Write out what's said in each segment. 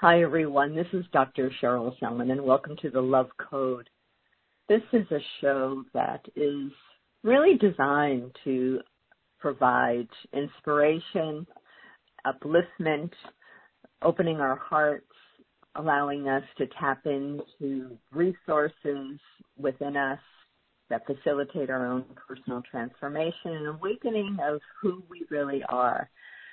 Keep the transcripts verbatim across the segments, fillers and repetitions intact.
Hi, everyone. This is Doctor Cheryl Selman, and welcome to the Love Code. This is a show that is really designed to provide inspiration, upliftment, opening our hearts, allowing us to tap into resources within us that facilitate our own personal transformation and awakening of who we really are.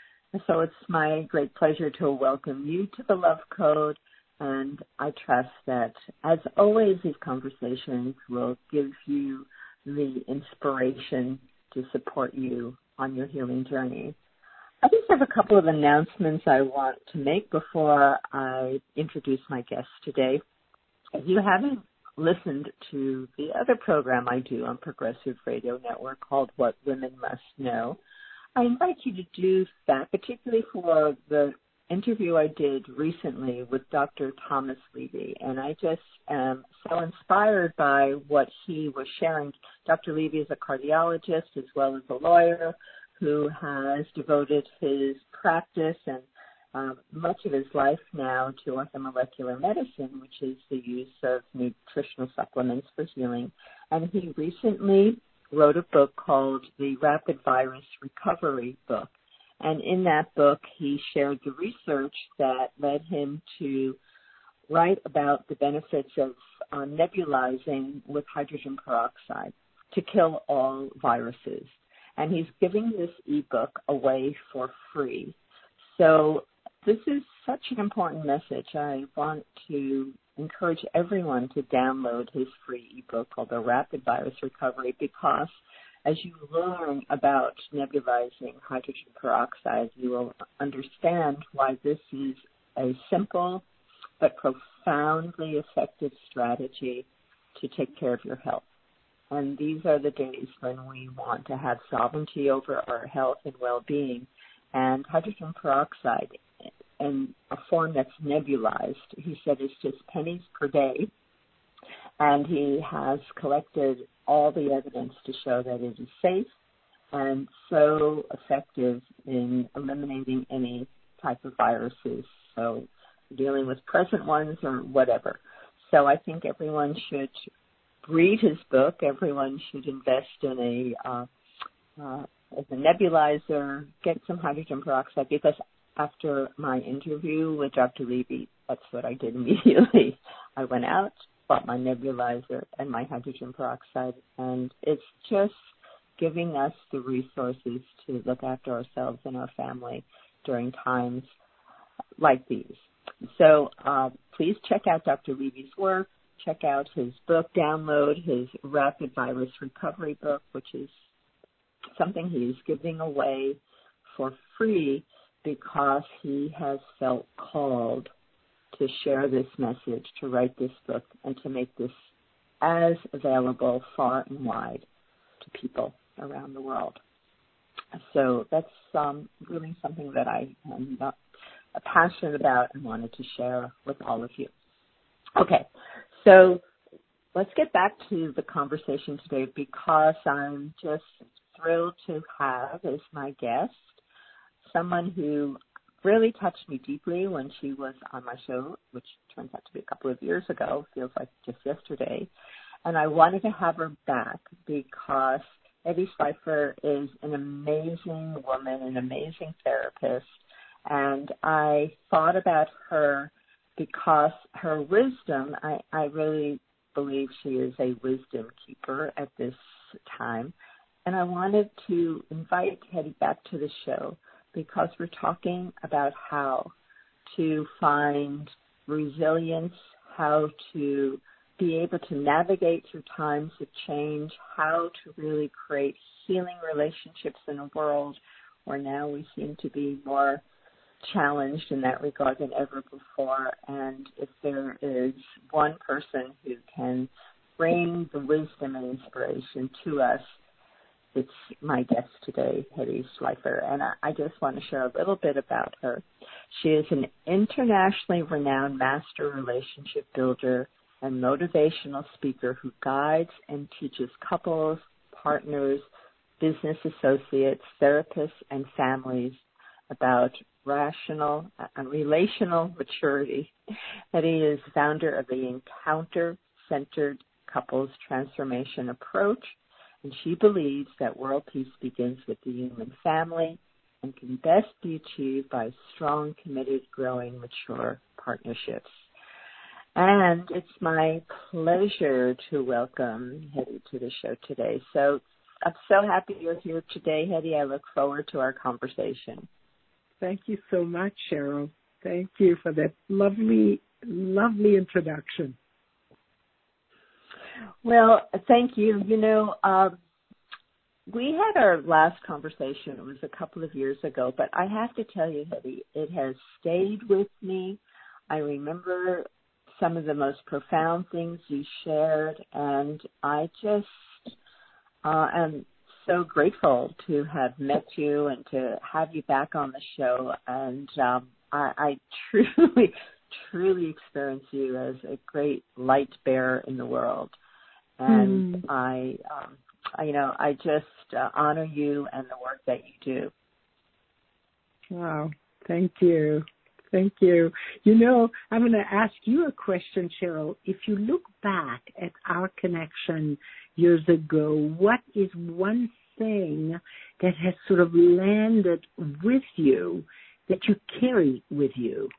So it's my great pleasure to welcome you to the Love Code, and I trust that, as always, these conversations will give you the inspiration to support you on your healing journey. I just have a couple of announcements I want to make before I introduce my guest today. If you haven't listened to the other program I do on Progressive Radio Network called What Women Must Know, I invite you to do that, particularly for the interview I did recently with Doctor Thomas Levy. And I just am so inspired by what he was sharing. Doctor Levy is a cardiologist as well as a lawyer who has devoted his practice and um, much of his life now to orthomolecular medicine, which is the use of nutritional supplements for healing. And he recently wrote a book called The Rapid Virus Recovery Book. And in that book, he shared the research that led him to write about the benefits of uh, nebulizing with hydrogen peroxide to kill all viruses. And he's giving this ebook away for free. So this is such an important message. I want to encourage everyone to download his free ebook called The Rapid Virus Recovery, because as you learn about nebulizing hydrogen peroxide, you will understand why this is a simple but profoundly effective strategy to take care of your health. And these are the days when we want to have sovereignty over our health and well-being. And hydrogen peroxide, in a form that's nebulized, he said, is just pennies per day. And he has collected all the evidence to show that it is safe and so effective in eliminating any type of viruses, so dealing with present ones or whatever. So I think everyone should read his book. Everyone should invest in a, uh, uh, as a nebulizer, get some hydrogen peroxide, because after my interview with Doctor Levy, that's what I did immediately. I went out, bought my nebulizer and my hydrogen peroxide, and it's just giving us the resources to look after ourselves and our family during times like these. So uh, please check out Doctor Levy's work, check out his book, download his Rapid Virus Recovery book, which is something he's giving away for free because he has felt called to share this message, to write this book, and to make this as available far and wide to people around the world. So that's um, really something that I am uh, passionate about and wanted to share with all of you. Okay, so let's get back to the conversation today, because I'm just thrilled to have as my guest someone who really touched me deeply when she was on my show, which turns out to be a couple of years ago, feels like just yesterday. And I wanted to have her back because Eddie Schleifer is an amazing woman, an amazing therapist. And I thought about her because her wisdom, I, I really believe she is a wisdom keeper at this time. And I wanted to invite Eddie back to the show because we're talking about how to find resilience, how to be able to navigate through times of change, how to really create healing relationships in a world where now we seem to be more challenged in that regard than ever before. And if there is one person who can bring the wisdom and inspiration to us, it's my guest today, Hedi Schleifer, and I, I just want to share a little bit about her. She is an internationally renowned master relationship builder and motivational speaker who guides and teaches couples, partners, business associates, therapists, and families about rational and uh, relational maturity. Hetty is founder of the Encounter-Centered Couples Transformation Approach, and she believes that world peace begins with the human family and can best be achieved by strong, committed, growing, mature partnerships. And it's my pleasure to welcome Hetty to the show today. So I'm so happy you're here today, Hetty. I look forward to our conversation. Thank you so much, Cheryl. Thank you for that lovely, lovely introduction. Well, thank you. You know, um, we had our last conversation, it was a couple of years ago, but I have to tell you, Hetty, it has stayed with me. I remember some of the most profound things you shared, and I just uh, am so grateful to have met you and to have you back on the show. And um, I, I truly, truly experience you as a great light bearer in the world. And mm. I, um, I, you know, I just uh, honor you and the work that you do. Wow. Thank you. Thank you. You know, I'm going to ask you a question, Cheryl. If you look back at our connection years ago, what is one thing that has sort of landed with you that you carry with you?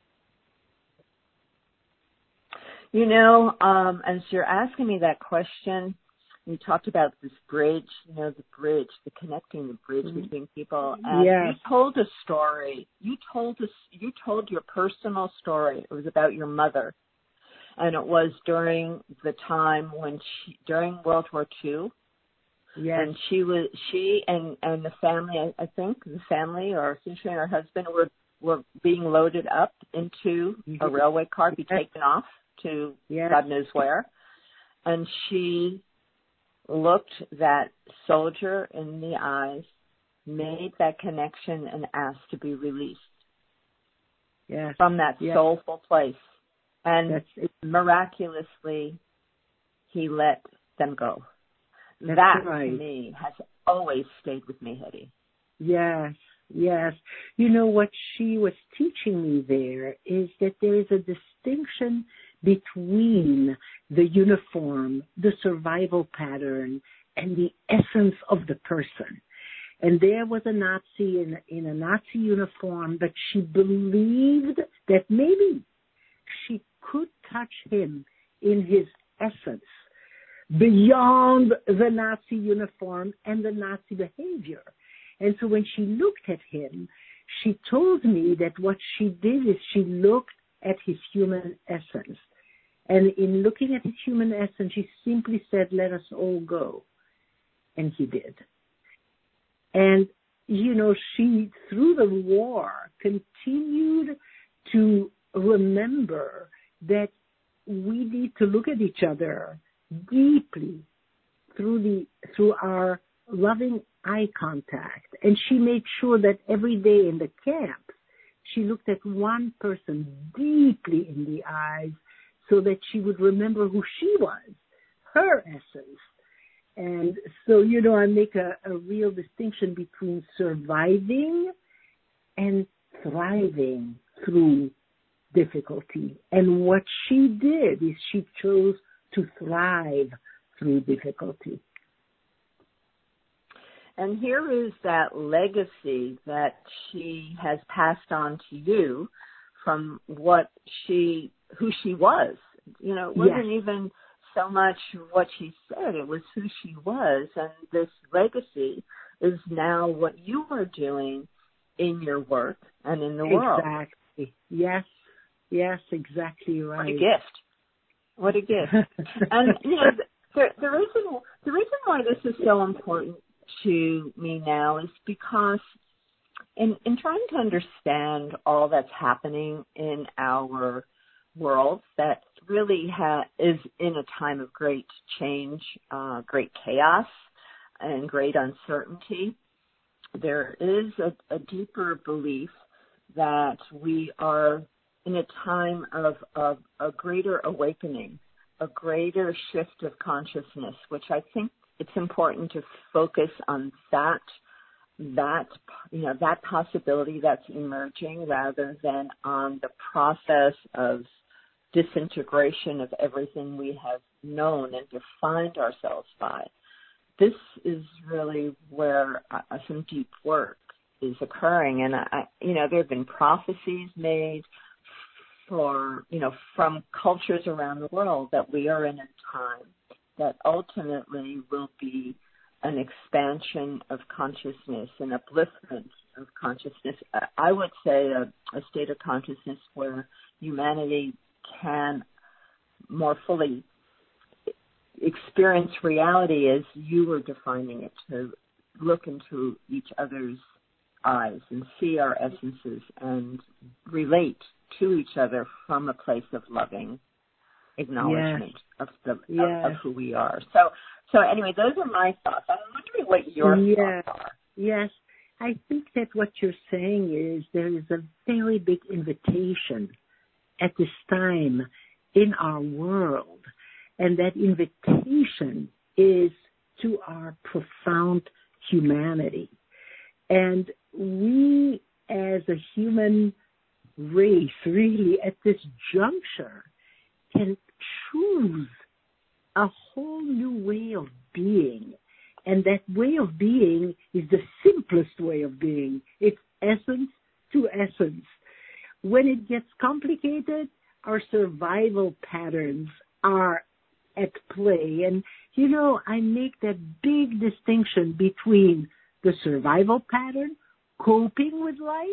You know, um, as you're asking me that question, you talked about this bridge, you know, the bridge, the connecting the bridge mm-hmm. between people. And yes. you told a story. You told us, you told your personal story. It was about your mother. And it was during the time when she, during World War Two. Yes. And she was, she and, and the family, I, I think, the family, or essentially her husband, were, were being loaded up into a railway car to be yes. taken off to yes. God knows where. And she looked that soldier in the eyes, made that connection, and asked to be released yes. from that yes. soulful place. And That's, miraculously, he let them go. That's that, right. to me, has always stayed with me, Hetty. Yes, yes. You know, what she was teaching me there is that there is a distinction between the uniform, the survival pattern, and the essence of the person. And there was a Nazi in, in a Nazi uniform, but she believed that maybe she could touch him in his essence beyond the Nazi uniform and the Nazi behavior. And so when she looked at him, she told me that what she did is she looked at his human essence. And in looking at his human essence, she simply said, let us all go. And he did. And, you know, she, through the war, continued to remember that we need to look at each other deeply through the, through our loving eye contact. And she made sure that every day in the camps, she looked at one person deeply in the eyes so that she would remember who she was, her essence. And so, you know, I make a, a real distinction between surviving and thriving through difficulty. And what she did is she chose to thrive through difficulty. And here is that legacy that she has passed on to you from what she, who she was. You know, it wasn't yes. even so much what she said, it was who she was. And this legacy is now what you are doing in your work and in the world. Exactly. Yes. Yes, exactly right. What a gift. What a gift. And, you know, the, the reason, the reason why this is so important to me now is because in, in trying to understand all that's happening in our world that really ha- is in a time of great change, uh, great chaos, and great uncertainty, there is a, a deeper belief that we are in a time of, of a greater awakening, a greater shift of consciousness, which I think it's important to focus on that that, you know, that possibility that's emerging rather than on the process of disintegration of everything we have known and defined ourselves by. This is really where uh, some deep work is occurring. And, I, you know, there have been prophecies made for, you know, from cultures around the world that we are in a time that ultimately will be an expansion of consciousness, an upliftment of consciousness. I would say a, a state of consciousness where humanity can more fully experience reality as you were defining it, to look into each other's eyes and see our essences and relate to each other from a place of loving acknowledgement yes. of the yes. of, of who we are. So so anyway, those are my thoughts. I'm wondering what your yes. thoughts are. Yes. I think that what you're saying is there is a very big invitation at this time in our world, and that invitation is to our profound humanity. And we as a human race really at this juncture can choose a whole new way of being. And that way of being is the simplest way of being. It's essence to essence. When it gets complicated, our survival patterns are at play. And, you know, I make that big distinction between the survival pattern, coping with life,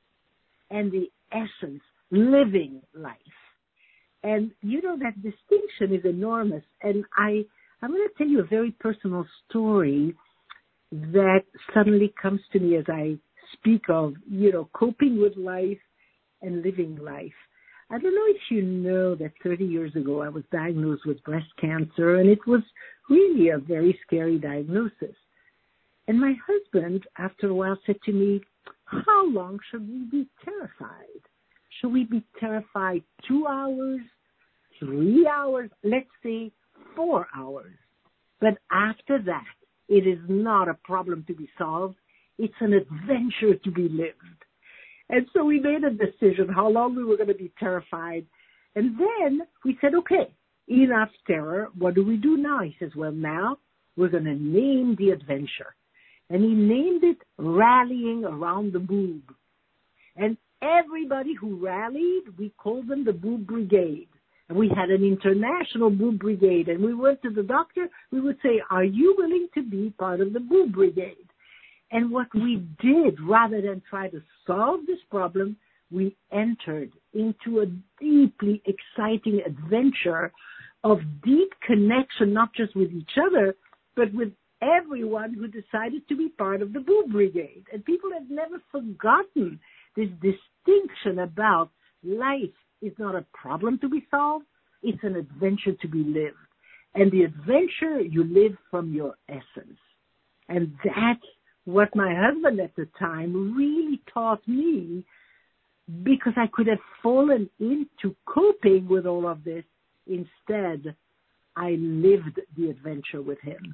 and the essence, living life. And, you know, that distinction is enormous. And I, I'm going to tell you a very personal story that suddenly comes to me as I speak of, you know, coping with life and living life. I don't know if you know that thirty years ago I was diagnosed with breast cancer, and it was really a very scary diagnosis. And my husband, after a while, said to me, how long should we be terrified? Should we be terrified two hours, three hours, let's say four hours? But after that, it is not a problem to be solved. It's an adventure to be lived. And so we made a decision how long we were going to be terrified. And then we said, okay, enough terror. What do we do now? He says, well, now we're going to name the adventure. And he named it Rallying Around the Boob. And everybody who rallied, we called them the Boob Brigade. And we had an international Boob Brigade. And we went to the doctor. We would say, are you willing to be part of the Boob Brigade? And what we did, rather than try to solve this problem, we entered into a deeply exciting adventure of deep connection, not just with each other, but with everyone who decided to be part of the Boob Brigade. And people have never forgotten this distinction about life is not a problem to be solved, it's an adventure to be lived. And the adventure you live from your essence. And that's what my husband at the time really taught me, because I could have fallen into coping with all of this. Instead, I lived the adventure with him.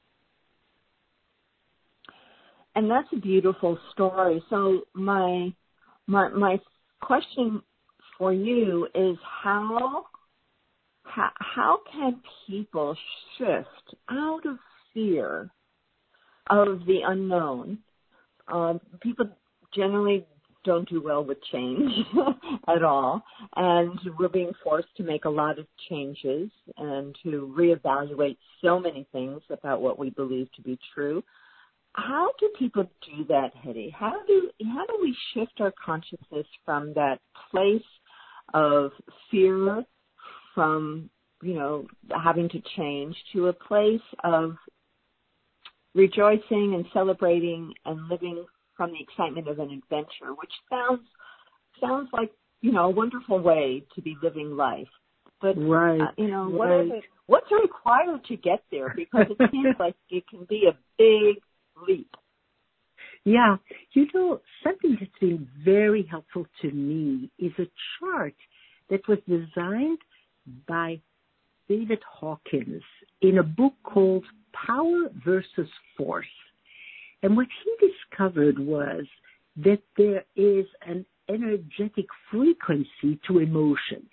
And that's a beautiful story. So my my my question for you is how how, how can people shift out of fear of the unknown? Um, people generally don't do well with change at all, and we're being forced to make a lot of changes and to reevaluate so many things about what we believe to be true. How do people do that, Hedy? How do how do we shift our consciousness from that place of fear, from, you know, having to change, to a place of rejoicing and celebrating and living from the excitement of an adventure, which sounds sounds like, you know, a wonderful way to be living life. But, right, uh, you know, right. what is it, what's required to get there? Because it seems like it can be a big leap. Yeah. You know, something that's been very helpful to me is a chart that was designed by David Hawkins in a book called Power versus Force. And what he discovered was that there is an energetic frequency to emotions.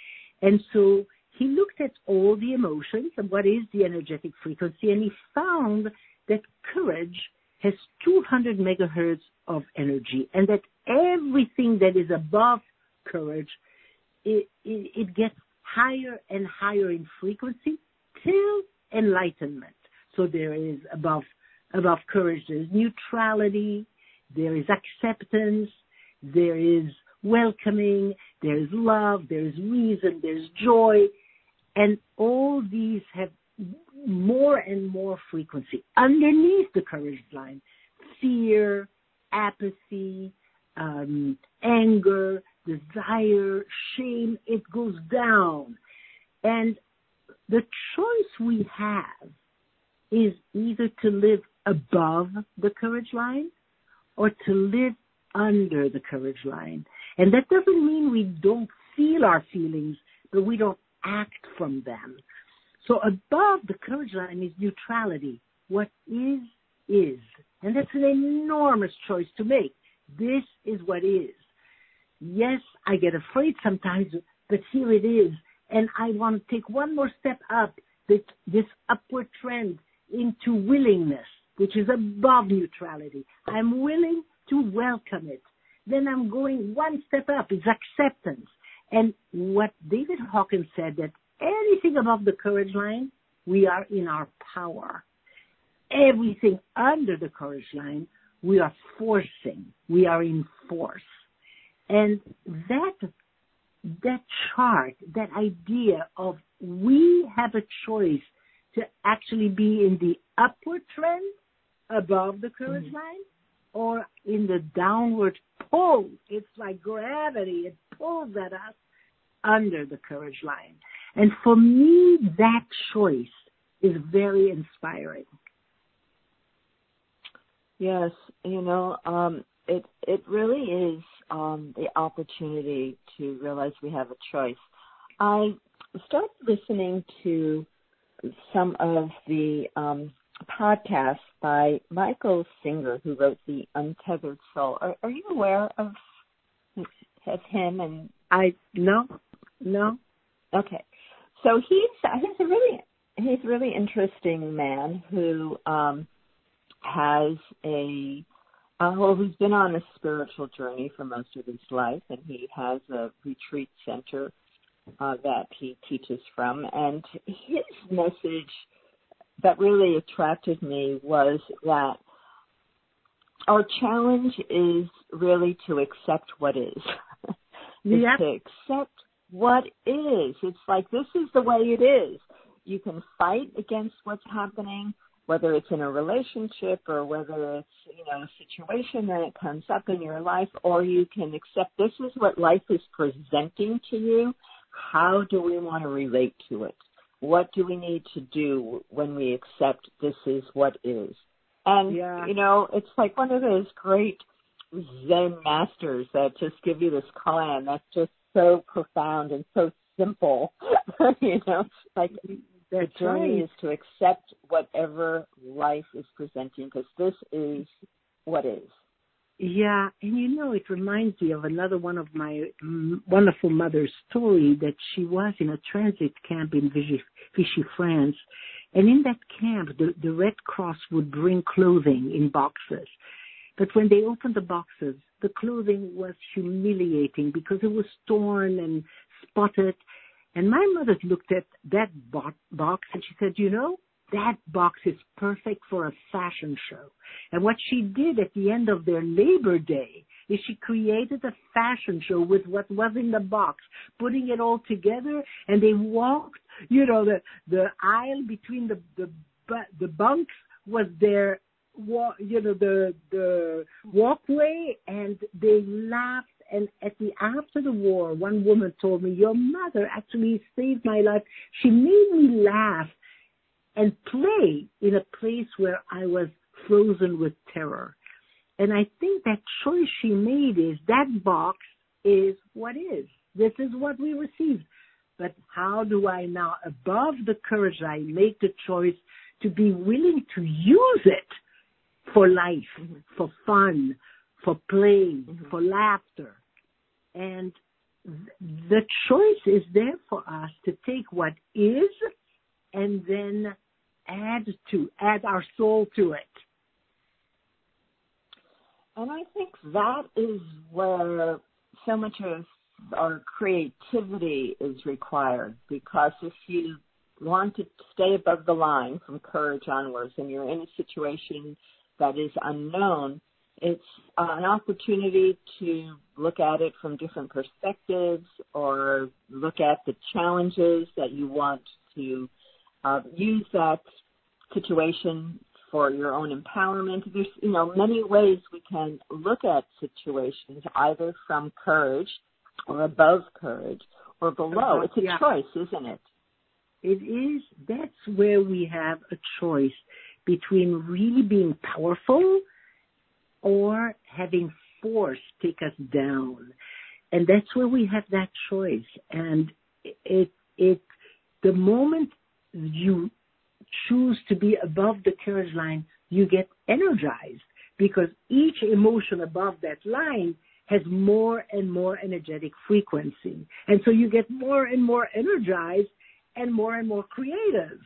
And so he looked at all the emotions and what is the energetic frequency, and he found that courage has two hundred megahertz of energy, and that everything that is above courage, it, it, it gets higher and higher in frequency till enlightenment. So there is above above courage, there is neutrality, there is acceptance, there is welcoming, there is love, there is reason, there is joy, and all these have more and more frequency. Underneath the courage line, fear, apathy, um, anger, desire, shame, it goes down. And the choice we have is either to live above the courage line or to live under the courage line. And that doesn't mean we don't feel our feelings, but we don't act from them. So above the courage line is neutrality. What is, is. And that's an enormous choice to make. This is what is. Yes, I get afraid sometimes, but here it is. And I want to take one more step up, this, this upward trend into willingness, which is above neutrality. I'm willing to welcome it. Then I'm going one step up, it's acceptance. And what David Hawkins said, that anything above the courage line, we are in our power. Everything under the courage line, we are forcing. We are in force. And that, that chart, that idea of we have a choice to actually be in the upward trend above the courage mm-hmm. line or in the downward pull. It's like gravity. It pulls at us under the courage line. And for me, that choice is very inspiring. Yes, you know, um, it it really is um, the opportunity to realize we have a choice. I started listening to some of the um, podcasts by Michael Singer, who wrote The Untethered Soul. Are, are you aware of, of him? And I no, no. Okay, so he's he's a really he's a really interesting man who um, has a uh, well, who's been on a spiritual journey for most of his life, and he has a retreat center uh, that he teaches from. And his message that really attracted me was that our challenge is really to accept what is. Yep. To accept what is. It's like, this is the way it is. You can fight against what's happening, whether it's in a relationship or whether it's, you know, a situation that comes up in your life, or you can accept this is what life is presenting to you. How do we want to relate to it? What do we need to do when we accept this is what is? And, yeah. you know, it's like one of those great Zen masters that just give you this koan that's just so profound and so simple. You know, like the journey is to accept whatever life is presenting, because this is what is. Yeah, and you know, it reminds me of another one of my mm, wonderful mother's story, that she was in a transit camp in Vichy, Vichy, France. And in that camp, the, the Red Cross would bring clothing in boxes. But when they opened the boxes, the clothing was humiliating because it was torn and spotted. And my mother looked at that bo- box and she said, you know, that box is perfect for a fashion show. And what she did at the end of their Labor Day is she created a fashion show with what was in the box, putting it all together, and they walked, you know, the, the aisle between the, the, the bunks was their, you know, the, the walkway, and they laughed. And at the, after the war, one woman told me, your mother actually saved my life. She made me laugh and play in a place where I was frozen with terror. And I think that choice she made is that box is what is. This is what we received. But how do I now, above the courage, I make the choice to be willing to use it for life, mm-hmm. for fun, for play, mm-hmm. for laughter. And th- the choice is there for us to take what is and then add to, add our soul to it. And I think that is where so much of our creativity is required, because if you want to stay above the line from courage onwards and you're in a situation that is unknown, it's an opportunity to look at it from different perspectives or look at the challenges that you want to uh, use that situation for your own empowerment. There's, you know, many ways we can look at situations, either from courage or above courage or below. It's a yeah. choice, isn't it? It is. That's where we have a choice between really being powerful or having force take us down. And that's where we have that choice. And it, it, the moment you choose to be above the courage line, you get energized, because each emotion above that line has more and more energetic frequency. And so you get more and more energized and more and more creative.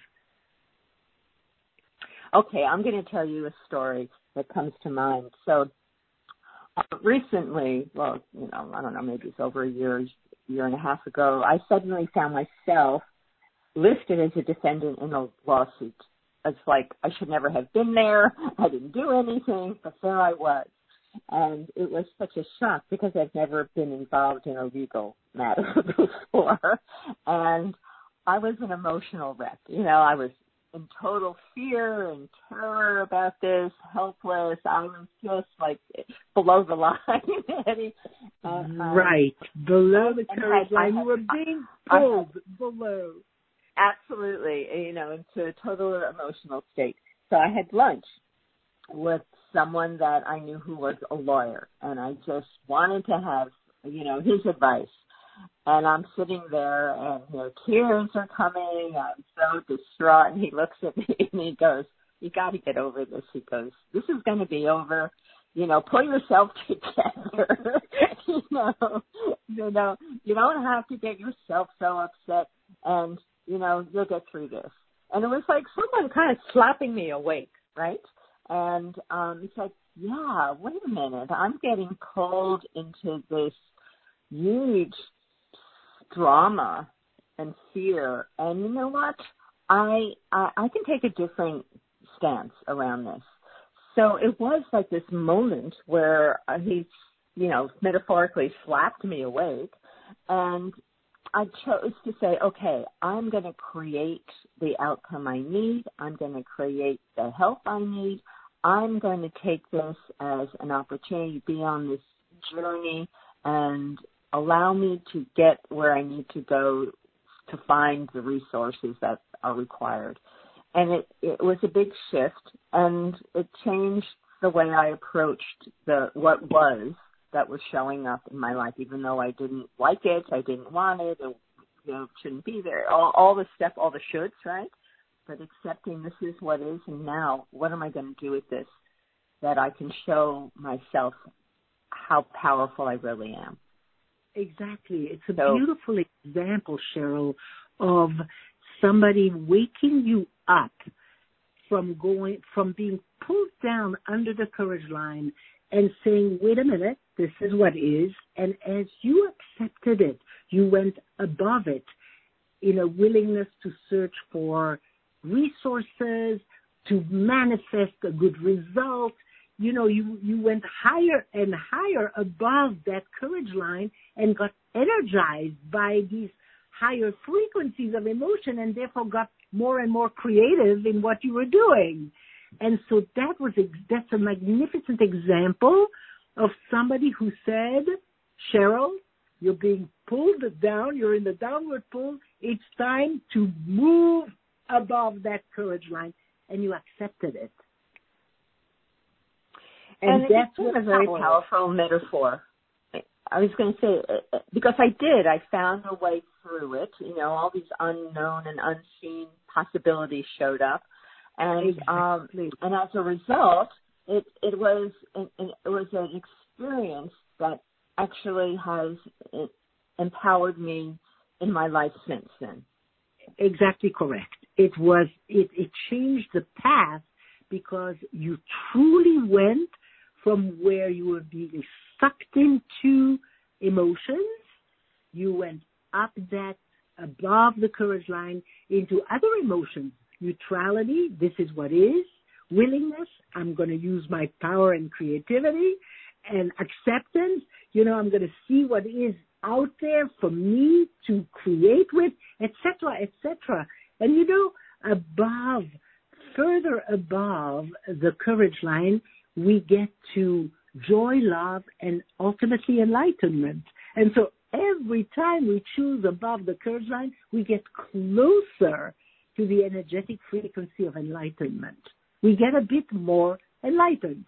Okay, I'm going to tell you a story that comes to mind. So uh, recently, well, you know, I don't know, maybe it's over a year, year and a half ago, I suddenly found myself listed as a defendant in a lawsuit. It's like I should never have been there. I didn't do anything, but there I was. And it was such a shock because I've never been involved in a legal matter before. And I was an emotional wreck. You know, I was in total fear and terror about this, helpless. I was just like below the line. uh, um, right. Below the courage had, line. Had, you were being pulled below. Absolutely, you know, into a total emotional state. So I had lunch with someone that I knew who was a lawyer, and I just wanted to have, you know, his advice. And I'm sitting there, and, you know, tears are coming. I'm so distraught, and he looks at me, and he goes, "You got to get over this." He goes, "This is going to be over. You know, pull yourself together." you know, you know, you don't have to get yourself so upset, and, you know, you'll get through this. And it was like someone kind of slapping me awake, right? And um, it's like, yeah, wait a minute. I'm getting pulled into this huge drama and fear. And you know what? I, I I can take a different stance around this. So it was like this moment where he, you know, metaphorically slapped me awake, and I chose to say, okay, I'm going to create the outcome I need. I'm going to create the help I need. I'm going to take this as an opportunity to be on this journey and allow me to get where I need to go to find the resources that are required. And it, it was a big shift, and it changed the way I approached the what was that was showing up in my life, even though I didn't like it, I didn't want it, it you know, shouldn't be there, all, all the stuff, all the shoulds, right? But accepting this is what is, and now what am I going to do with this, that I can show myself how powerful I really am. Exactly. It's a so, beautiful example, Cheryl, of somebody waking you up from going, from being pulled down under the courage line and saying, wait a minute, this is what is. And as you accepted it, you went above it in a willingness to search for resources, to manifest a good result. You know, you, you went higher and higher above that courage line and got energized by these higher frequencies of emotion, and therefore got more and more creative in what you were doing. And so that was, that's a magnificent example of somebody who said, Cheryl, you're being pulled down, you're in the downward pull, it's time to move above that courage line, and you accepted it. And, and that's a very powerful metaphor. I was going to say, because I did, I found a way through it. You know, all these unknown and unseen possibilities showed up. And, exactly. um, and as a result, it it was an, it was an experience that actually has empowered me in my life since then. Exactly correct. It was it, it changed the path because you truly went from where you were being sucked into emotions. You went up that above the courage line into other emotions. Neutrality, this is what is. Willingness, I'm going to use my power and creativity. And acceptance, you know, I'm going to see what is out there for me to create with, et cetera, et cetera. And you know, above, further above the courage line, we get to joy, love, and ultimately enlightenment. And so every time we choose above the courage line, we get closer to the energetic frequency of enlightenment. We get a bit more enlightened.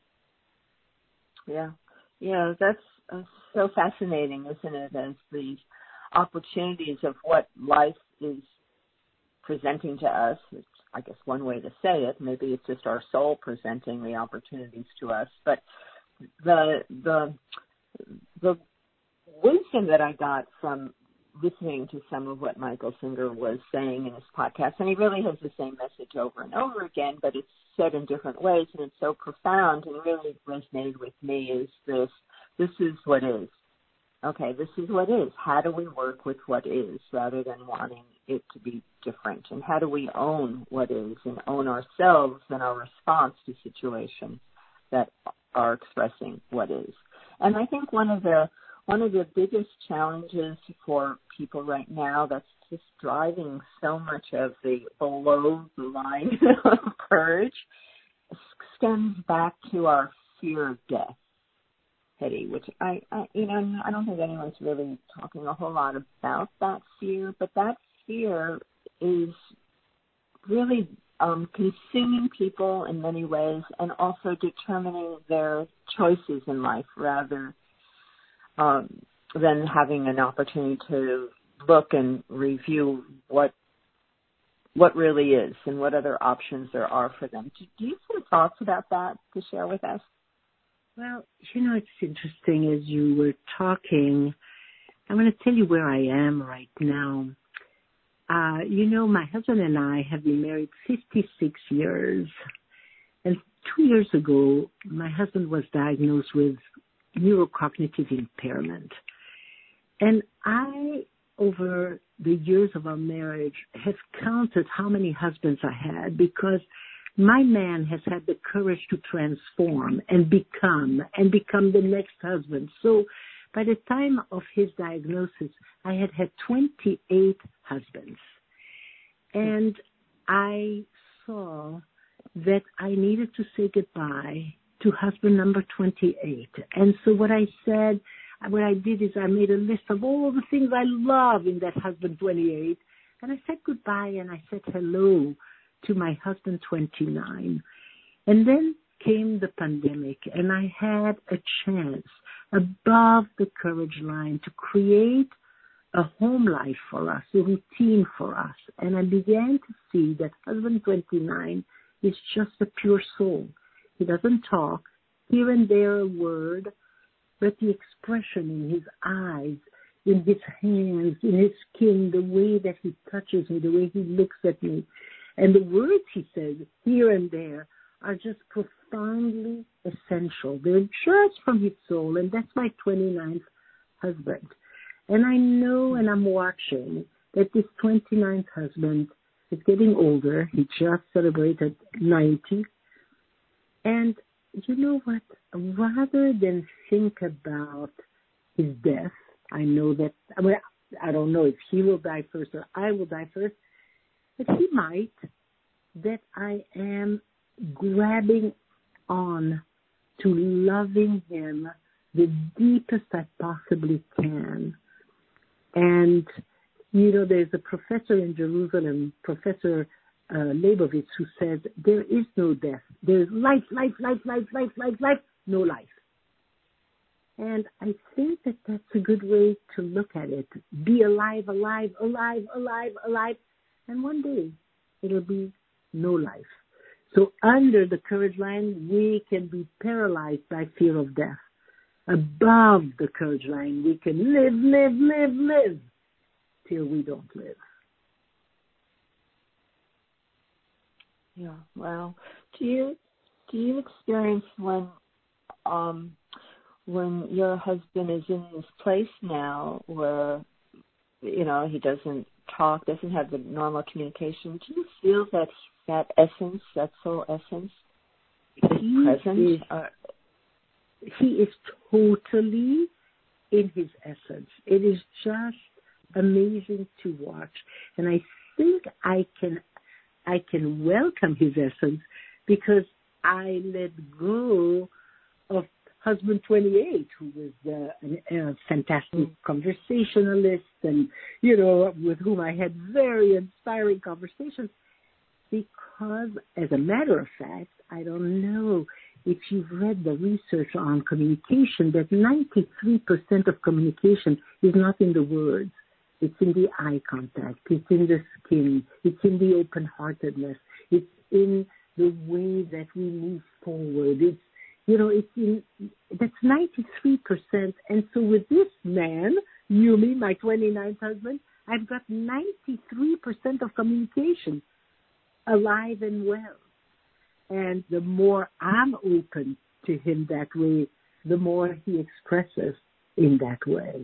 Yeah, yeah, that's uh, so fascinating, isn't it, as these opportunities of what life is presenting to us. It's, I guess, one way to say it. Maybe it's just our soul presenting the opportunities to us. But the the the wisdom that I got from listening to some of what Michael Singer was saying in his podcast, and he really has the same message over and over again, but it's said in different ways, and it's so profound and really resonated with me, is this, this is what is. Okay, this is what is. How do we work with what is rather than wanting it to be different? And how do we own what is and own ourselves and our response to situations that are expressing what is? And I think one of the One of the biggest challenges for people right now that's just driving so much of the below the line of courage stems back to our fear of death, Hetty, which I, I, you know, I don't think anyone's really talking a whole lot about that fear, but that fear is really um, consuming people in many ways and also determining their choices in life rather Um, than having an opportunity to look and review what what really is and what other options there are for them. Do, do you have some thoughts about that to share with us? Well, you know, it's interesting as you were talking. I'm going to tell you where I am right now. Uh, you know, my husband and I have been married fifty-six years. And two years ago, my husband was diagnosed with neurocognitive impairment. And I, over the years of our marriage, have counted how many husbands I had because my man has had the courage to transform and become and become the next husband. So by the time of his diagnosis, I had had twenty-eight husbands. And I saw that I needed to say goodbye to husband number twenty-eight. And so what I said, what I did is I made a list of all the things I love in that husband twenty-eight. And I said goodbye and I said hello to my husband twenty-nine. And then came the pandemic and I had a chance above the courage line to create a home life for us, a routine for us. And I began to see that husband twenty-nine is just a pure soul. He doesn't talk, here and there a word, but the expression in his eyes, in his hands, in his skin, the way that he touches me, the way he looks at me, and the words he says here and there are just profoundly essential. They're just from his soul, and that's my twenty-ninth husband. And I know and I'm watching that this twenty-ninth husband is getting older. He just celebrated ninety. And you know what? Rather than think about his death, I know that, I mean, I don't know if he will die first or I will die first, but he might, that I am grabbing on to loving him the deepest I possibly can. And, you know, there's a professor in Jerusalem, Professor Uh, Leibovitz, who says there is no death. There's life, life, life, life, life, life, life, no life. And I think that that's a good way to look at it. Be alive, alive, alive, alive, alive. And one day it'll be no life. So under the courage line, we can be paralyzed by fear of death. Above the courage line, we can live, live, live, live till we don't live. Yeah. Well, do you do you experience when um when your husband is in this place now where, you know, he doesn't talk, doesn't have the normal communication, do you feel that that essence, that soul essence, is he present? Is, or? He is totally in his essence. It is just amazing to watch. And I think I can I can welcome his essence because I let go of husband twenty-eight, who was uh, a, a fantastic mm. conversationalist and, you know, with whom I had very inspiring conversations. Because, as a matter of fact, I don't know if you've read the research on communication, that ninety-three percent of communication is not in the words. It's in the eye contact. It's in the skin. It's in the open-heartedness. It's in the way that we move forward. It's, you know, it's in, that's ninety-three percent. And so with this man, Yumi, my twenty-ninth husband, I've got ninety-three percent of communication alive and well. And the more I'm open to him that way, the more he expresses in that way.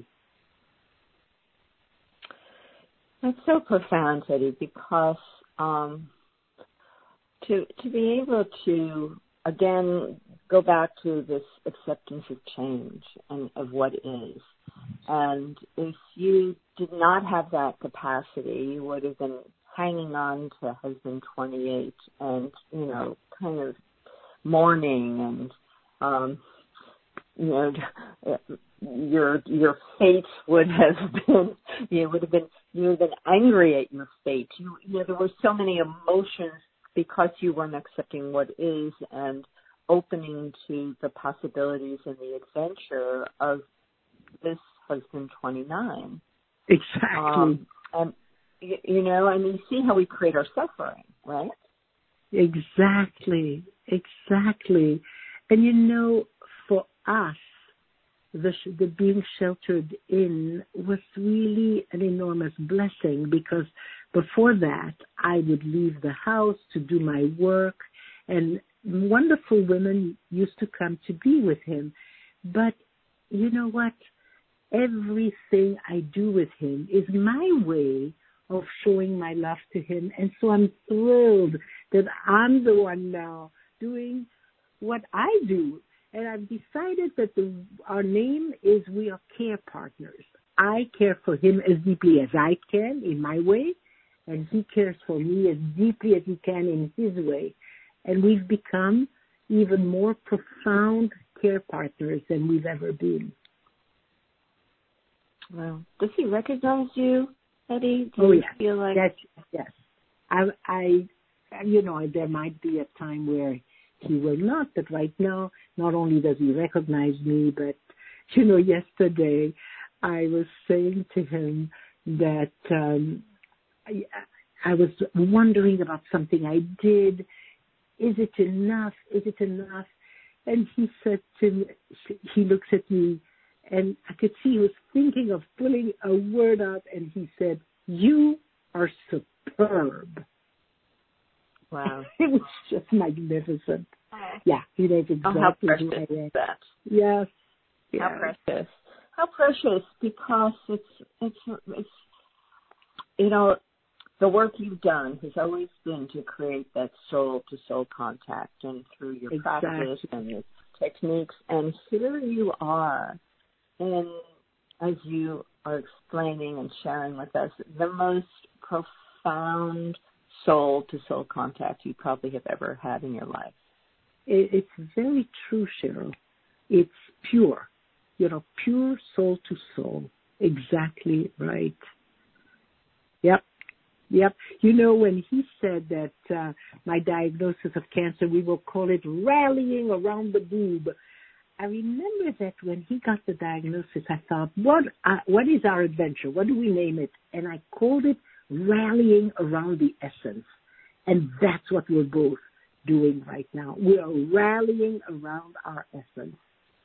That's so profound, Teddy, because um, to to be able to, again, go back to this acceptance of change and of what is. And if you did not have that capacity, you would have been hanging on to husband twenty-eight and, you know, kind of mourning and, um, you know, your your fate would have been, you would have been, you would have been angry at your fate. You, you know, there were so many emotions because you weren't accepting what is and opening to the possibilities and the adventure of this husband twenty-nine. Exactly. Um, and, you know, and you see how we create our suffering, right? Exactly, exactly. And you know, for us, the, the being sheltered in was really an enormous blessing because before that, I would leave the house to do my work, and wonderful women used to come to be with him. But you know what? Everything I do with him is my way of showing my love to him. And so I'm thrilled that I'm the one now doing what I do. And I've decided that the, our name is We Are Care Partners. I care for him as deeply as I can in my way, and he cares for me as deeply as he can in his way. And we've become even more profound care partners than we've ever been. Wow. Does he recognize you, Eddie? Do oh, you yes. feel like... Yes, yes. I, I, you know, there might be a time where he will not, but right now, not only does he recognize me, but, you know, yesterday I was saying to him that um, I, I was wondering about something I did. Is it enough? Is it enough? And he said to me, he looks at me, and I could see he was thinking of pulling a word out, and he said, "You are superb." Wow. It was just magnificent. Oh. Yeah, he knows exactly oh, how who precious I am. is that? Yes. How yes. precious. How precious, because it's, it's, it's, you know, the work you've done has always been to create that soul-to-soul contact, and through your exactly. practice and your techniques, and here you are, and as you are explaining and sharing with us, the most profound soul-to-soul contact you probably have ever had in your life. It, it's very true, Cheryl. It's pure, you know, pure soul-to-soul. Exactly right. Yep. Yep. You know, when he said that uh, my diagnosis of cancer, we will call it rallying around the boob. I remember that when he got the diagnosis, I thought, what uh, what is our adventure? What do we name it? And I called it rallying around the essence. And that's what we're both doing right now. We are rallying around our essence.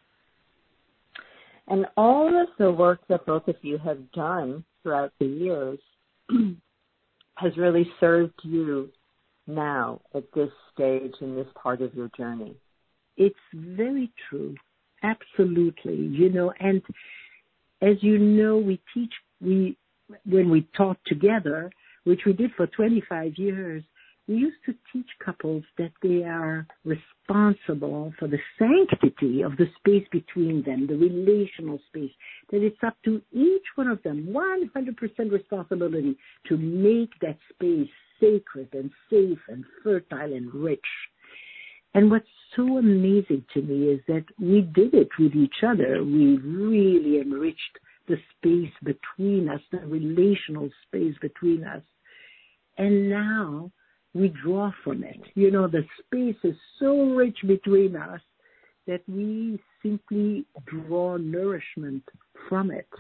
And all of the work that both of you have done throughout the years has really served you now at this stage in this part of your journey. It's very true. Absolutely. You know, and as you know, we teach, we, when we taught together, which we did for twenty-five years, we used to teach couples that they are responsible for the sanctity of the space between them, the relational space, that it's up to each one of them, one hundred percent responsibility to make that space sacred and safe and fertile and rich. And what's so amazing to me is that we did it with each other. We really enriched the space between us, the relational space between us. And now we draw from it. You know, the space is so rich between us that we simply draw nourishment from it.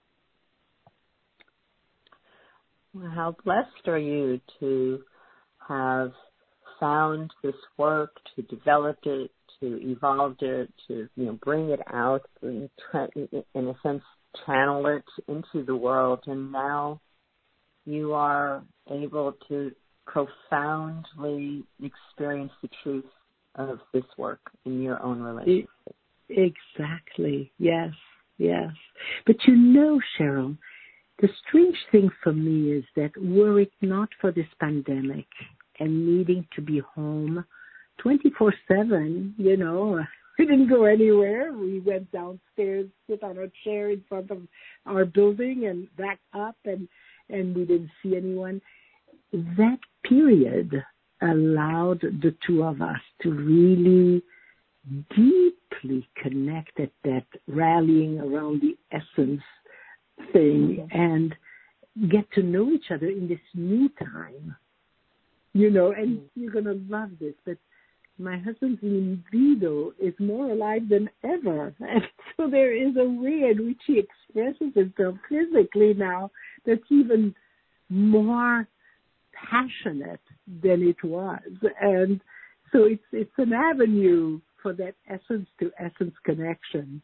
Well, how blessed are you to have found this work, to develop it, to evolve it, to, you know, bring it out, and tra- in a sense, channel it into the world. And now you are able to profoundly experience the truth of this work in your own relationship. Exactly. Yes, yes. But you know, Cheryl, the strange thing for me is that were it not for this pandemic and needing to be home twenty-four seven, you know, we didn't go anywhere. We went downstairs, sit on a chair in front of our building and back up, and, and we didn't see anyone. That period allowed the two of us to really deeply connect at that rallying around the essence thing and get to know each other in this new time. You know, and you're going to love this, but my husband's libido is more alive than ever. And so there is a way in which he expresses himself physically now that's even more passionate than it was. And so it's it's an avenue for that essence to essence connection.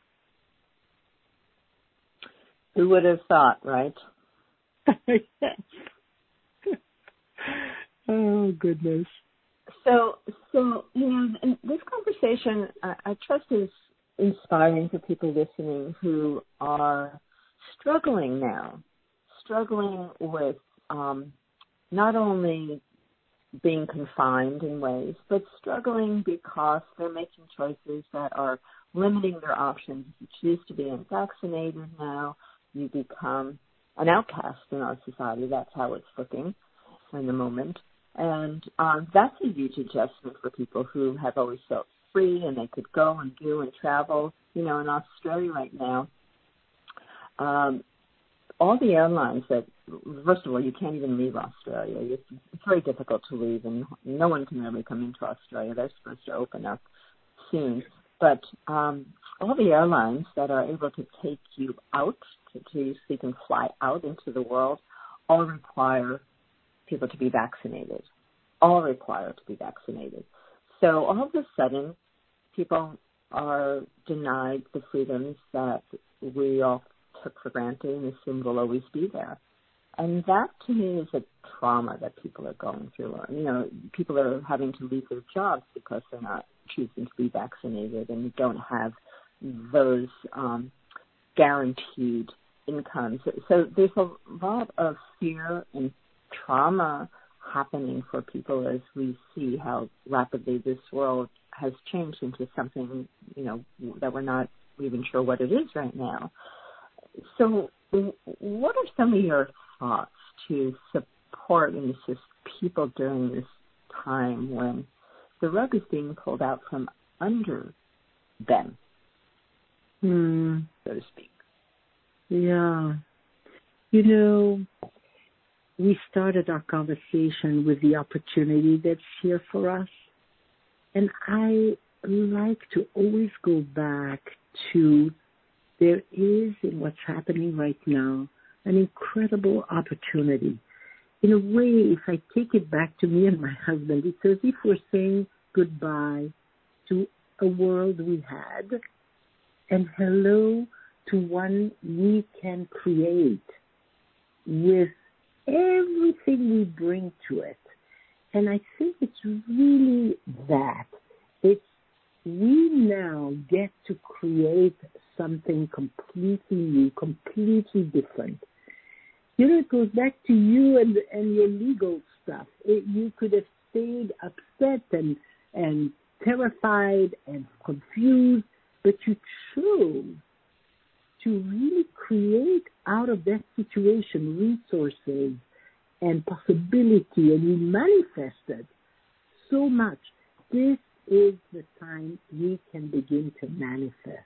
Who would have thought, right? Yes. Oh, goodness. So, so you know, and this conversation, I, I trust, is inspiring for people listening who are struggling now, struggling with um, not only being confined in ways, but struggling because they're making choices that are limiting their options. If you choose to be unvaccinated now, you become an outcast in our society. That's how it's looking in the moment. And um, that's a huge adjustment for people who have always felt free and they could go and do and travel. You know, in Australia right now, um, all the airlines that, first of all, you can't even leave Australia. It's, it's very difficult to leave, and no one can really come into Australia. They're supposed to open up soon. But um, all the airlines that are able to take you out, to, to so you can fly out into the world, all require people to be vaccinated, all required to be vaccinated. So all of a sudden, people are denied the freedoms that we all took for granted and assumed will always be there. And that, to me, is a trauma that people are going through. You know, people are having to leave their jobs because they're not choosing to be vaccinated and don't have those um, guaranteed incomes. So there's a lot of fear and trauma happening for people as we see how rapidly this world has changed into something, you know, that we're not even sure what it is right now. So what are some of your thoughts to support and assist people during this time when the rug is being pulled out from under them, hmm. so to speak? Yeah. You know, we started our conversation with the opportunity that's here for us. And I like to always go back to there is, in what's happening right now, an incredible opportunity. In a way, if I take it back to me and my husband, it's as if we're saying, goodbye to a world we had and hello to one we can create with everything we bring to it. And I think it's really that. It's we now get to create something completely new, completely different. You know, it goes back to you and and your legal stuff. It, you could have stayed upset and and terrified and confused, but you chose to really create out of that situation resources and possibility, and you manifested so much. This is the time we can begin to manifest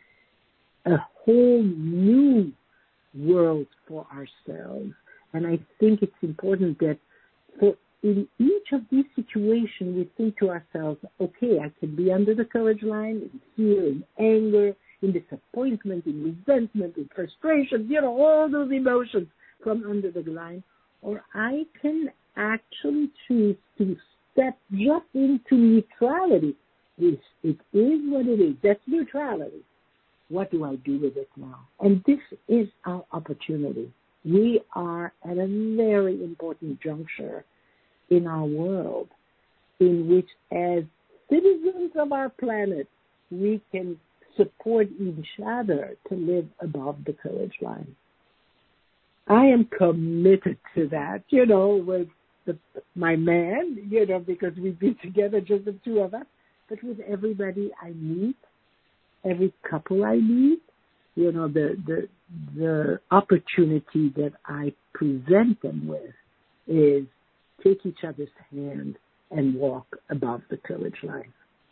a whole new world for ourselves. And I think it's important that for in each of these situations we think to ourselves, okay, I can be under the courage line, in fear, in anger, in disappointment, in resentment, in frustration, you know, all those emotions come under the line. Or I can actually choose to step just into neutrality. It is what it is. That's neutrality. What do I do with it now? And this is our opportunity. We are at a very important juncture in our world in which, as citizens of our planet, we can support each other to live above the courage line. I am committed to that, you know, with the, my man, you know, because we've been together, just the two of us, but with everybody I meet, every couple I meet, you know, the, the, the opportunity that I present them with is take each other's hand and walk above the courage line.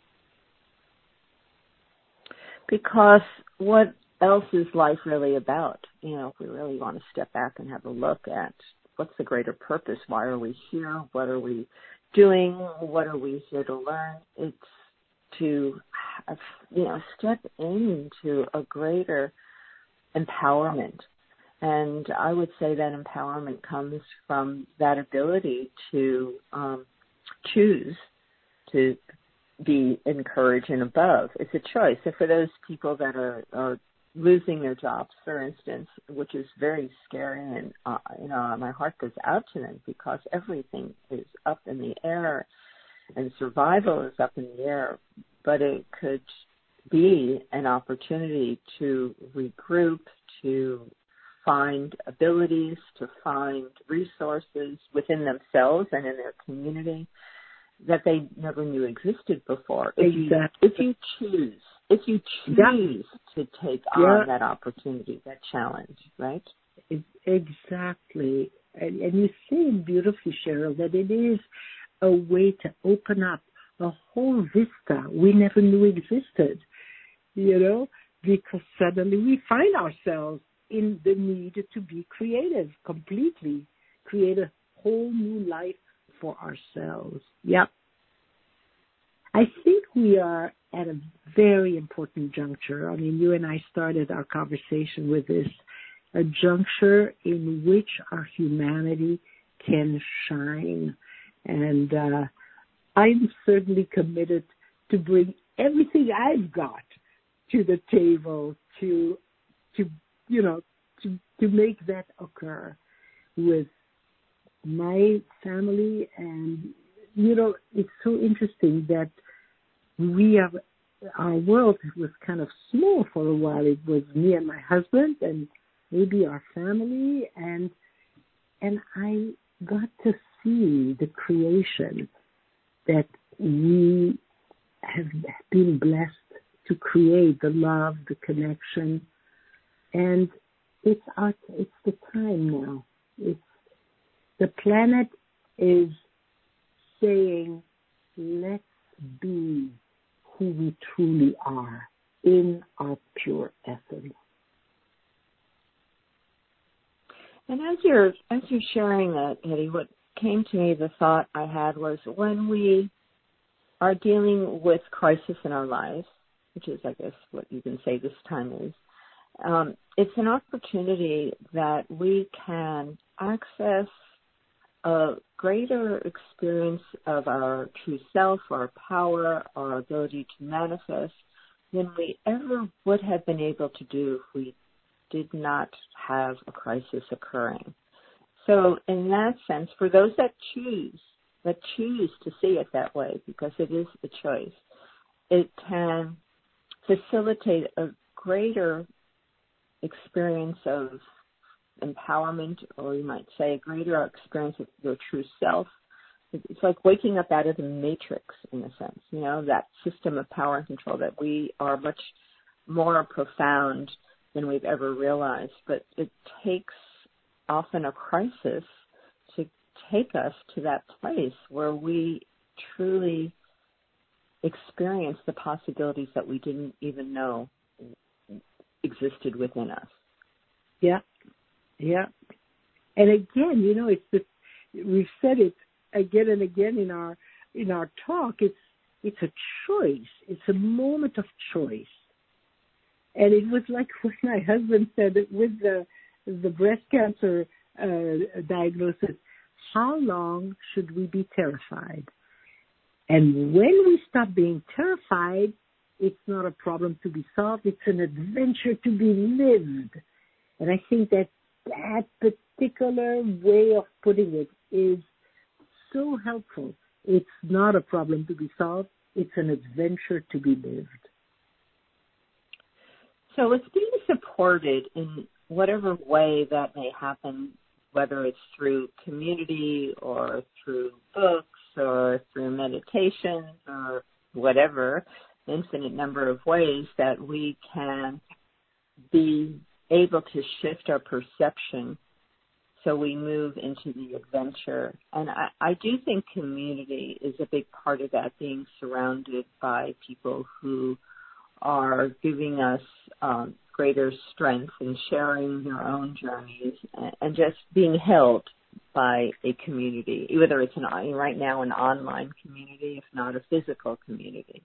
Because what else is life really about? You know, if we really want to step back and have a look at what's the greater purpose, why are we here, what are we doing, what are we here to learn, it's to, you know, step into a greater empowerment. And I would say that empowerment comes from that ability to um, choose to be encouraged and above. It's a choice. And for those people that are, are losing their jobs, for instance, which is very scary, and uh, you know, my heart goes out to them because everything is up in the air and survival is up in the air. But it could be an opportunity to regroup, to find abilities, to find resources within themselves and in their community that they never knew existed before. If exactly. you, if you choose, if you choose yeah. to take on yeah. that opportunity, that challenge, right? Exactly. And, and you say it beautifully, Cheryl, that it is a way to open up a whole vista we never knew existed, you know, because suddenly we find ourselves in the need to be creative completely, create a whole new life for ourselves. Yep. I think we are at a very important juncture. I mean, you and I started our conversation with this, a juncture in which our humanity can shine. And uh, I'm certainly committed to bring everything I've got to the table to, to you know, to, to make that occur with my family. And, you know, it's so interesting that we have, our world was kind of small for a while. It was me and my husband and maybe our family. And, and I got to see the creation that we have been blessed to create, the love, the connection. And it's our, it's the time now. It's, the planet is saying, let's be who we truly are in our pure essence. And as you're as you're sharing that, Hetty, what came to me, the thought I had was when we are dealing with crisis in our lives, which is, I guess, what you can say this time is, um, it's an opportunity that we can access a greater experience of our true self, our power, our ability to manifest than we ever would have been able to do if we did not have a crisis occurring. So in that sense, for those that choose, that choose to see it that way, because it is a choice, it can facilitate a greater experience of empowerment, or you might say a greater experience of your true self. It's like waking up out of the matrix, in a sense, you know, that system of power and control that we are much more profound than we've ever realized. But it takes often a crisis to take us to that place where we truly experience the possibilities that we didn't even know existed within us. Yeah, yeah. And again, you know, it's the, we've said it again and again in our in our talk. It's it's a choice. It's a moment of choice. And it was like when my husband said that with the the breast cancer uh, diagnosis, how long should we be terrified? And when we stop being terrified, it's not a problem to be solved. It's an adventure to be lived. And I think that that particular way of putting it is so helpful. It's not a problem to be solved. It's an adventure to be lived. So it's being supported in whatever way that may happen, whether it's through community or through books or through meditation or whatever, infinite number of ways that we can be able to shift our perception so we move into the adventure. And I, I do think community is a big part of that, being surrounded by people who are giving us um, greater strength and sharing their own journeys and, and just being held by a community, whether it's an, right now an online community, if not a physical community.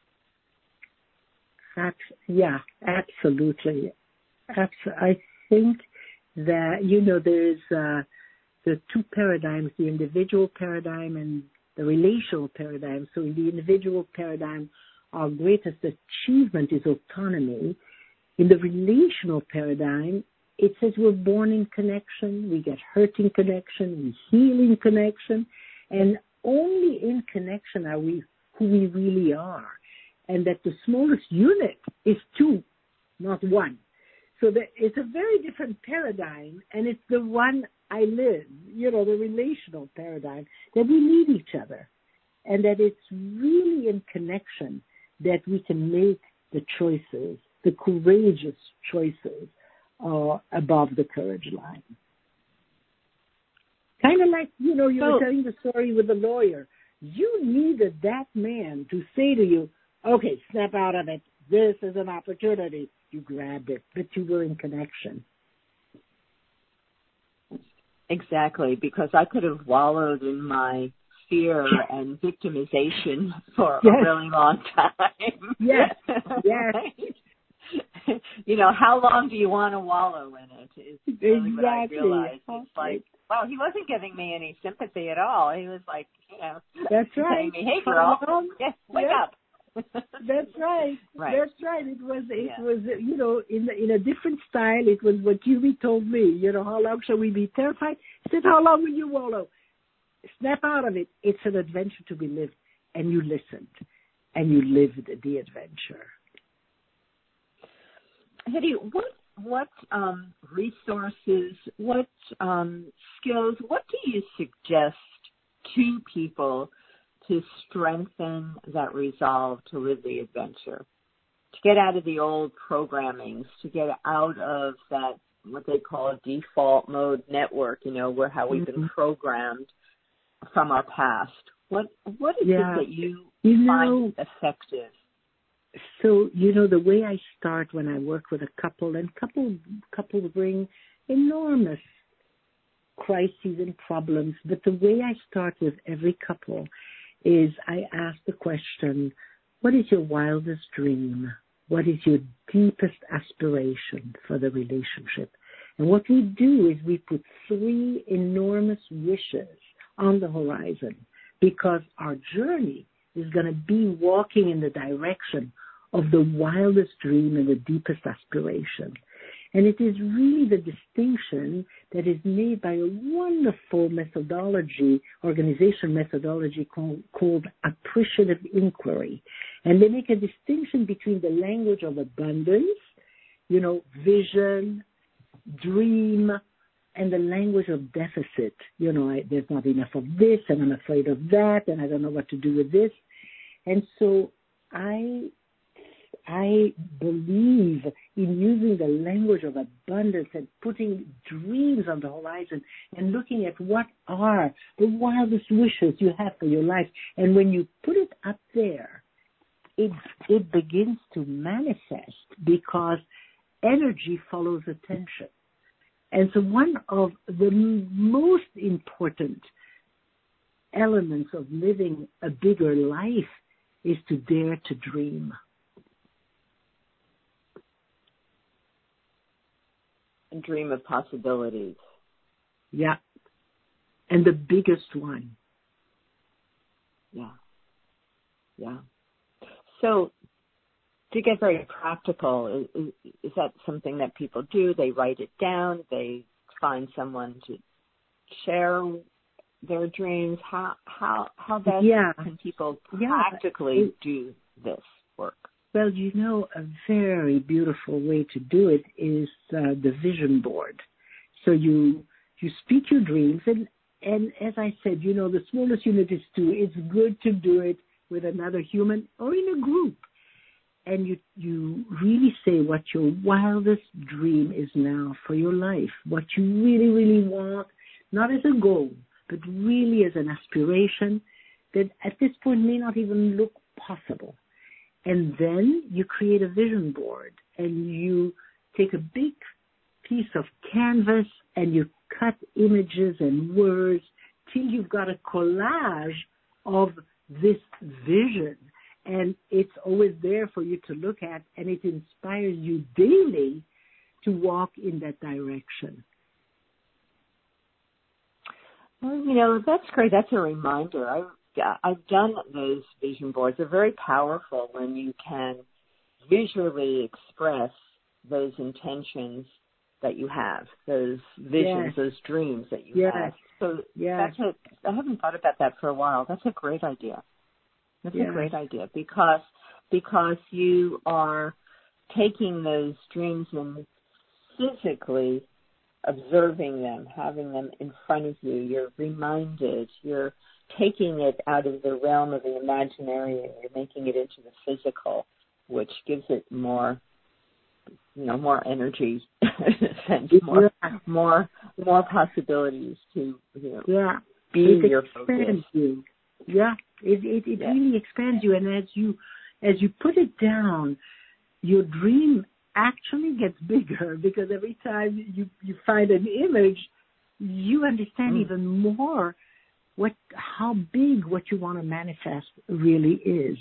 Yeah, absolutely. I think that, you know, there's uh, the two paradigms, the individual paradigm and the relational paradigm. So in the individual paradigm, our greatest achievement is autonomy. In the relational paradigm, it says we're born in connection, we get hurt in connection, we heal in connection, and only in connection are we who we really are. And that the smallest unit is two, not one. So that it's a very different paradigm, and it's the one I live, you know, the relational paradigm, that we need each other, and that it's really in connection that we can make the choices, the courageous choices uh, above the courage line. Kind of like, you know, you were telling the story with the lawyer. You needed that man to say to you, okay, snap out of it. This is an opportunity. You grabbed it, but you were in connection. Exactly, because I could have wallowed in my fear and victimization for yes. a really long time. Yes, yes. Right? You know, how long do you want to wallow in it is really exactly. what I realized. It's like, well, he wasn't giving me any sympathy at all. He was like, you know, That's right. saying me, hey, girl, yes, wake yes. up. That's right. right. That's right. It was, it yeah. was, you know, in in a different style. It was what Julie told me. You know, how long shall we be terrified? I said, how long will you wallow? Snap out of it. It's an adventure to be lived, and you listened, and you lived the adventure. Hetty, what what um, resources, what um, skills, what do you suggest to people to strengthen that resolve to live the adventure, to get out of the old programmings, to get out of that, what they call a default mode network, you know, where how we've been mm-hmm. programmed from our past? What What is yeah. it that you, you find know, effective? So, you know, the way I start when I work with a couple, and couple, couples bring enormous crises and problems, but the way I start with every couple is I ask the question, what is your wildest dream? What is your deepest aspiration for the relationship? And what we do is we put three enormous wishes on the horizon, because our journey is going to be walking in the direction of the wildest dream and the deepest aspiration. And it is really the distinction that is made by a wonderful methodology, organization methodology called, called appreciative inquiry. And they make a distinction between the language of abundance, you know, vision, dream, and the language of deficit. You know, I, there's not enough of this, and I'm afraid of that, and I don't know what to do with this. And so I I believe in using the language of abundance and putting dreams on the horizon and looking at what are the wildest wishes you have for your life. And when you put it up there, it, it begins to manifest, because energy follows attention. And so one of the most important elements of living a bigger life is to dare to dream. And dream of possibilities. Yeah. And the biggest one. Yeah. Yeah. So to get very practical, is, is that something that people do? They write it down. They find someone to share their dreams. How how how best yeah. can people yeah. practically it, do this work? Well, you know, a very beautiful way to do it is uh, the vision board. So you you speak your dreams, and and as I said, you know, the smallest unit is two. It's good to do it with another human or in a group. And you, you really say what your wildest dream is now for your life, what you really, really want, not as a goal, but really as an aspiration that at this point may not even look possible. And then you create a vision board, and you take a big piece of canvas and you cut images and words till you've got a collage of this vision. And it's always there for you to look at, and it inspires you daily to walk in that direction. Well, you know, that's great. That's a reminder. I've, I've done those vision boards. They're very powerful when you can visually express those intentions that you have, those visions, yes. those dreams that you yes. have. So yes. that's a, I haven't thought about that for a while. That's a great idea. That's yes. a great idea because because you are taking those dreams and physically observing them, having them in front of you. You're reminded. You're taking it out of the realm of the imaginary and you're making it into the physical, which gives it more, you know, more energy, and more, yeah. more, more possibilities to, you know, yeah. be it your focus. You. Yeah, it it, it yeah. really expands you, and as you as you put it down, your dream actually gets bigger, because every time you, you find an image, you understand mm. even more what how big what you want to manifest really is.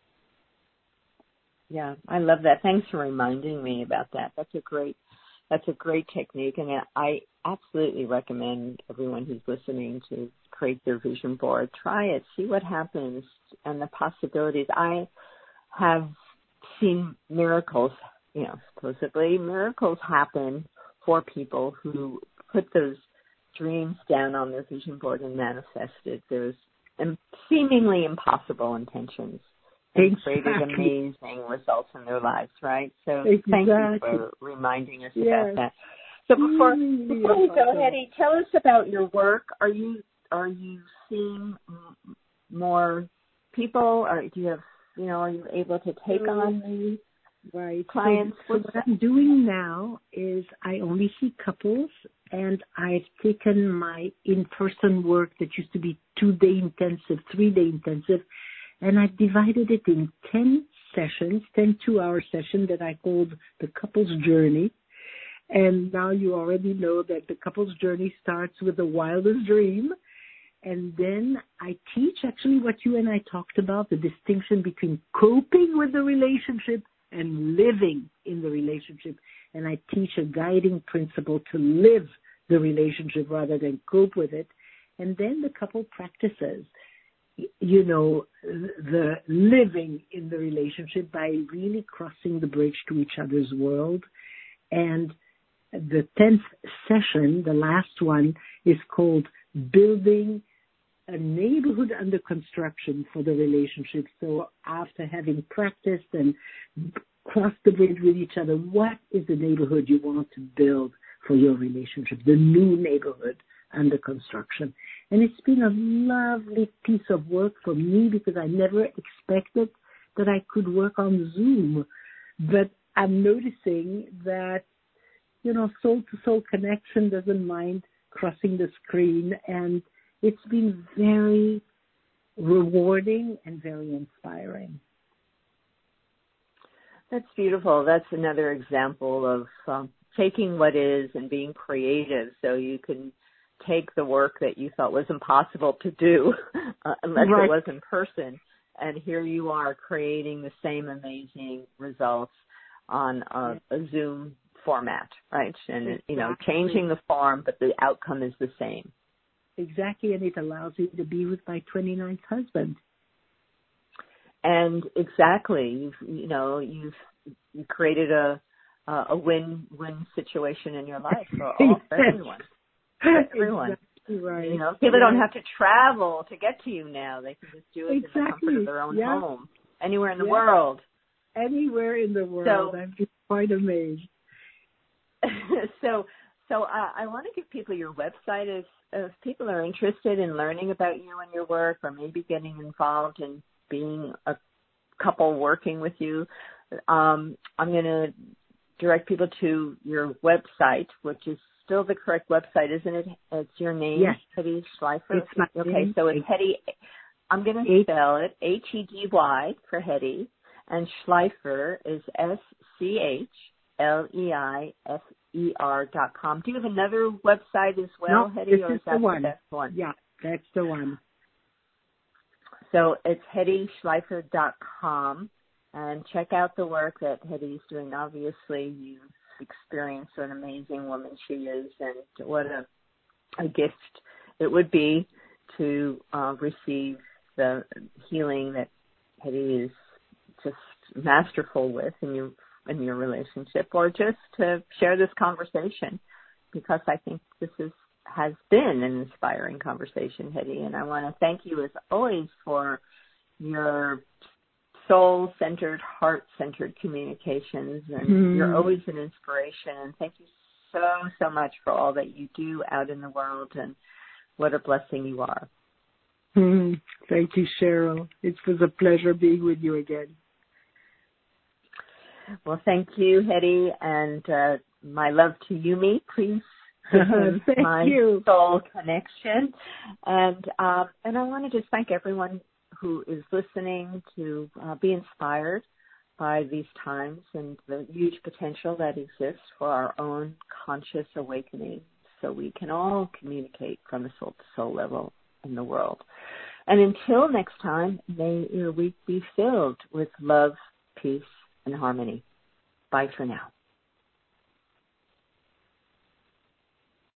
Yeah, I love that. Thanks for reminding me about that. That's a great that's a great technique, and I absolutely recommend everyone who's listening to create their vision board. Try it, see what happens, and the possibilities. I have seen miracles, you know, supposedly miracles happen for people who put those dreams down on their vision board and manifested those seemingly impossible intentions and exactly. created amazing results in their lives, right? So exactly. thank you for reminding us yes. about that. So before, really before we go, Hetty, tell us about your work. Are you are you seeing more people, or do you have, you know, are you able to take on the right. clients? So, so what I'm doing now is I only see couples, and I've taken my in-person work that used to be two-day intensive, three-day intensive, and I've divided it in ten sessions, ten two-hour sessions that I called the couple's journey. And now you already know that the couple's journey starts with the wildest dream. And then I teach actually what you and I talked about, the distinction between coping with the relationship and living in the relationship. And I teach a guiding principle to live the relationship rather than cope with it. And then the couple practices, you know, the living in the relationship by really crossing the bridge to each other's world. And the tenth session, the last one, is called Building a Neighborhood Under Construction for the Relationship. So after having practiced and crossed the bridge with each other, what is the neighborhood you want to build for your relationship, the new neighborhood under construction? And it's been a lovely piece of work for me because I never expected that I could work on Zoom. But I'm noticing that, you know, soul-to-soul connection doesn't mind crossing the screen. And it's been very rewarding and very inspiring. That's beautiful. That's another example of um, taking what is and being creative so you can take the work that you thought was impossible to do uh, unless right. it was in person. And here you are creating the same amazing results on a, a Zoom format, right? And, exactly. you know, changing the form, but the outcome is the same. Exactly, and it allows you to be with my twenty-ninth husband. And exactly, you've, you know, you've you created a a win-win situation in your life for all for everyone. For everyone. Exactly right. You know, people yeah. don't have to travel to get to you now. They can just do it exactly. in the comfort of their own yeah. home, anywhere in the yeah. world. Anywhere in the world. So, I'm just quite amazed. so, so uh, I want to give people your website if if people are interested in learning about you and your work, or maybe getting involved in being a couple working with you. Um, I'm going to direct people to your website, which is still the correct website, isn't it? It's your name, yes. Hedy Schleifer. It's my okay, name. so it's Hedy. I'm going to spell it H E D Y for Hedy, and Schleifer is S C H L E I F E R dot com. Do you have another website as well, no, Hedy, this or is is that the one. the best one? Yeah, that's the one. So it's Hedy Schleifer dot com, and check out the work that Hedy is doing. Obviously, you've experienced what an amazing woman she is, and what a, a gift it would be to uh, receive the healing that Hedy is just masterful with in your in your relationship, or just to share this conversation, because I think this is has been an inspiring conversation, Hedy, and I want to thank you as always for your soul-centered, heart-centered communications, and mm. you're always an inspiration, and thank you so, so much for all that you do out in the world, and what a blessing you are. Mm. Thank you, Cheryl. It was a pleasure being with you again. Well, thank you, Hedy, and uh, my love to Yumi. Please give him thank my you. soul connection. And um, and I want to just thank everyone who is listening to uh, be inspired by these times and the huge potential that exists for our own conscious awakening, so we can all communicate from a soul-to-soul level in the world. And until next time, may your week be filled with love, peace, and harmony. Bye for now.